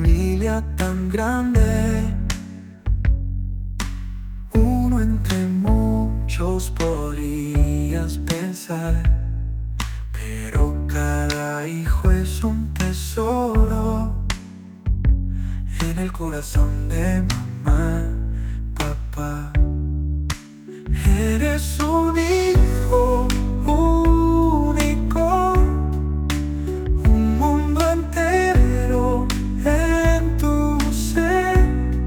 familia tan grande, uno entre muchos podrías pensar, pero cada hijo es un tesoro en el corazón de mamá, papá. Eres un hijo único, un mundo entero en tu ser.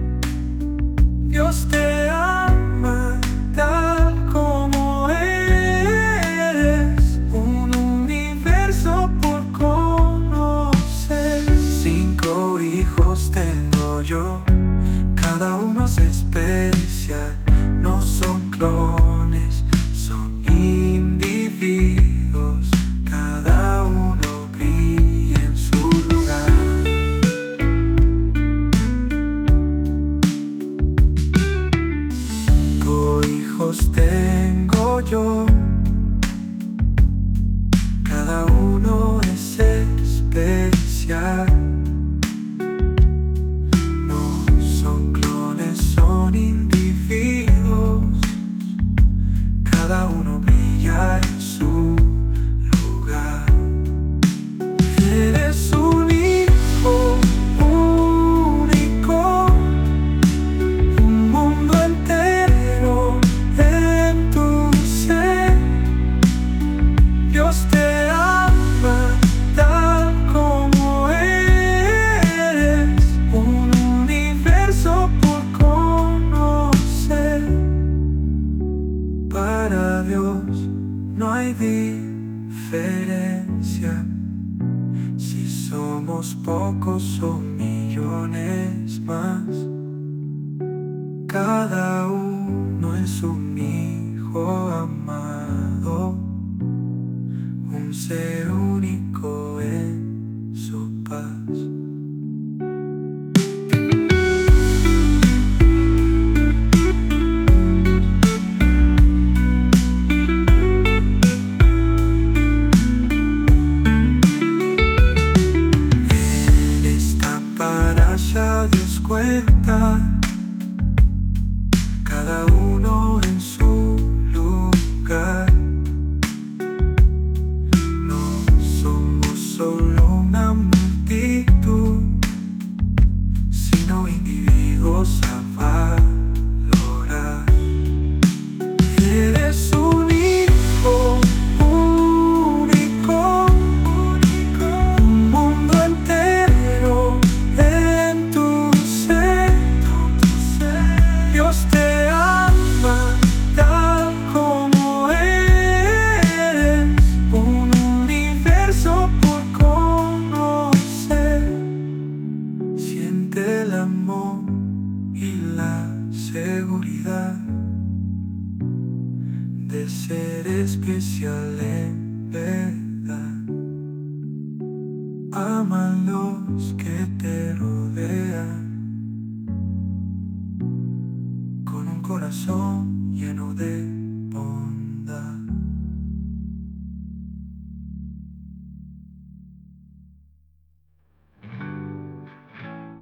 Dios te ama tal como eres, un universo por conocer. 5 hijos tengo yo, cada uno es especial. No son clones, son individuos, cada uno brilla en su lugar. 5 hijos tengo yo, cada uno es especial. No son clones, son individuos, cada uno brilla en su lugar. Eres un hijo único, un mundo entero en tu ser. Dios te ama tal como eres, un universo por conocer. Para Dios no hay diferencia, si somos pocos o millones más. Cada uno es un hijo amado, un ser único en su paz. Ya Dios cuenta, cada uno en su lugar. No somos solo una multitud, sino individuos a valorar. Eres un hijo único, un mundo entero en tu ser. Dios te ama tal como eres, un universo por conocer. Siente el amor y la seguridad de ser especial en verdad.